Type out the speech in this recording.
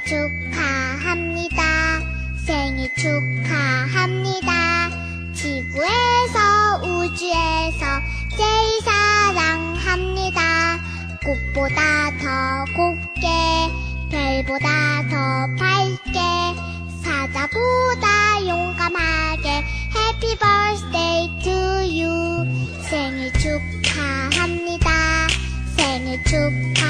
축하합니다. 생일 축하합니다. 지구에서 우주에서 제일 사랑합니다. 꽃보다 더 곱게 별보다 더 밝게 사자보다 용감하게 Happy birthday to you. 생일 축하합니다. 생일 축하합니다.